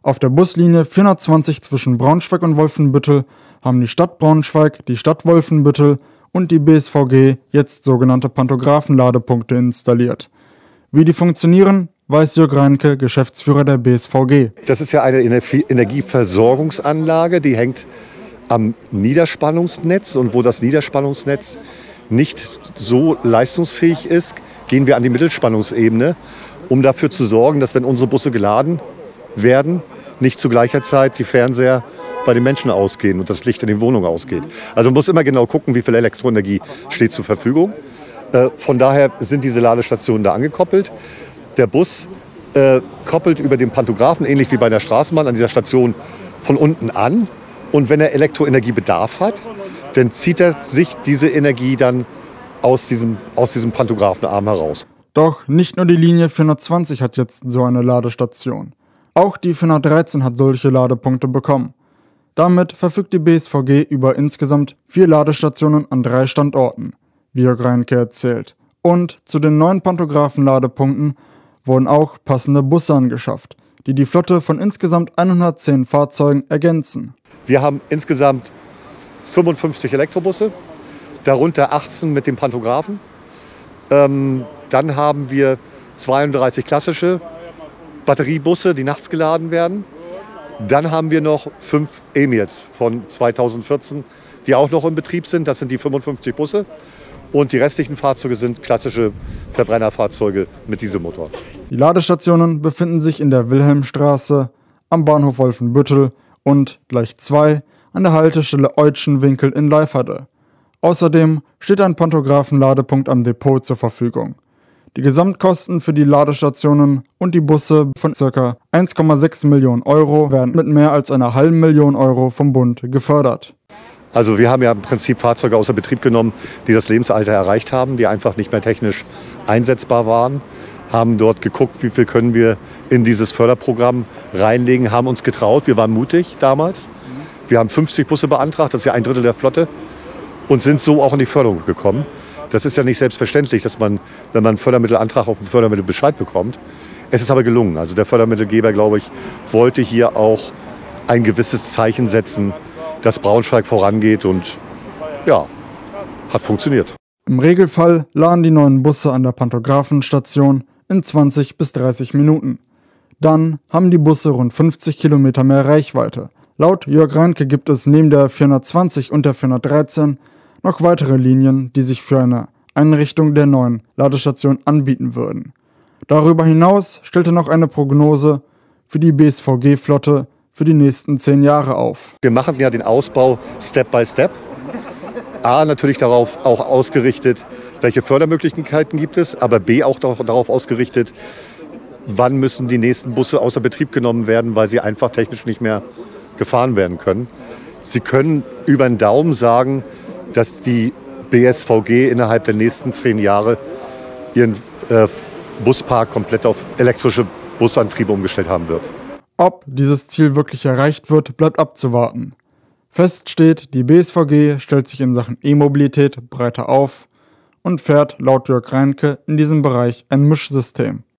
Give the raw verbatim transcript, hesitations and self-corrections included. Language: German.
Auf der Buslinie vierhundertzwanzig zwischen Braunschweig und Wolfenbüttel haben die Stadt Braunschweig, die Stadt Wolfenbüttel und die B S V G jetzt sogenannte Pantographenladepunkte installiert. Wie die funktionieren, weiß Jörg Reinke, Geschäftsführer der B S V G. Das ist ja eine Energieversorgungsanlage, die hängt am Niederspannungsnetz. Und wo das Niederspannungsnetz nicht so leistungsfähig ist, gehen wir an die Mittelspannungsebene, um dafür zu sorgen, dass, wenn unsere Busse geladen werden, nicht zu gleicher Zeit die Fernseher bei den Menschen ausgehen und das Licht in den Wohnungen ausgeht. Also man muss immer genau gucken, wie viel Elektroenergie steht zur Verfügung. Äh, von daher sind diese Ladestationen da angekoppelt. Der Bus äh, koppelt über den Pantographen, ähnlich wie bei der Straßenbahn, an dieser Station von unten an. Und wenn er Elektroenergiebedarf hat, dann zieht er sich diese Energie dann aus diesem, aus diesem Pantographenarm heraus. Doch nicht nur die Linie vierhundertzwanzig hat jetzt so eine Ladestation. Auch die vierhundertdreizehn hat solche Ladepunkte bekommen. Damit verfügt die B S V G über insgesamt vier Ladestationen an drei Standorten, wie Jörg Reinke erzählt. Und zu den neuen Pantographenladepunkten wurden auch passende Busse angeschafft, die die Flotte von insgesamt hundertzehn Fahrzeugen ergänzen. Wir haben insgesamt fünfundfünfzig Elektrobusse, darunter achtzehn mit dem Pantographen. Ähm, dann haben wir zweiunddreißig klassische Batteriebusse, die nachts geladen werden. Dann haben wir noch fünf E-Mails von zweitausendvierzehn, die auch noch in Betrieb sind. Das sind die fünfundfünfzig Busse. Und die restlichen Fahrzeuge sind klassische Verbrennerfahrzeuge mit Dieselmotor. Die Ladestationen befinden sich in der Wilhelmstraße, am Bahnhof Wolfenbüttel und gleich zwei an der Haltestelle Eutschenwinkel in Leiferde. Außerdem steht ein Pantographenladepunkt am Depot zur Verfügung. Die Gesamtkosten für die Ladestationen und die Busse von ca. eins Komma sechs Millionen Euro werden mit mehr als einer halben Million Euro vom Bund gefördert. Also wir haben ja im Prinzip Fahrzeuge außer Betrieb genommen, die das Lebensalter erreicht haben, die einfach nicht mehr technisch einsetzbar waren, haben dort geguckt, wie viel können wir in dieses Förderprogramm reinlegen, haben uns getraut, wir waren mutig damals. Wir haben fünfzig Busse beantragt, das ist ja ein Drittel der Flotte, und sind so auch in die Förderung gekommen. Das ist ja nicht selbstverständlich, dass man, wenn man einen Fördermittelantrag auf einen Fördermittelbescheid bekommt. Es ist aber gelungen. Also der Fördermittelgeber, glaube ich, wollte hier auch ein gewisses Zeichen setzen, dass Braunschweig vorangeht, und ja, hat funktioniert. Im Regelfall laden die neuen Busse an der Pantographenstation in zwanzig bis dreißig Minuten. Dann haben die Busse rund fünfzig Kilometer mehr Reichweite. Laut Jörg Reinke gibt es neben der vierhundertzwanzig und der vierhundertdreizehn noch weitere Linien, die sich für eine Einrichtung der neuen Ladestation anbieten würden. Darüber hinaus stellte noch eine Prognose für die B S V G-Flotte für die nächsten zehn Jahre auf. Wir machen ja den Ausbau Step by Step. A, natürlich darauf auch ausgerichtet, welche Fördermöglichkeiten gibt es, aber B, auch darauf ausgerichtet, wann müssen die nächsten Busse außer Betrieb genommen werden, weil sie einfach technisch nicht mehr gefahren werden können. Sie können über den Daumen sagen, dass die B S V G innerhalb der nächsten zehn Jahre ihren äh, Buspark komplett auf elektrische Busantriebe umgestellt haben wird. Ob dieses Ziel wirklich erreicht wird, bleibt abzuwarten. Fest steht, die B S V G stellt sich in Sachen E-Mobilität breiter auf und fährt laut Jörg Reinke in diesem Bereich ein Mischsystem.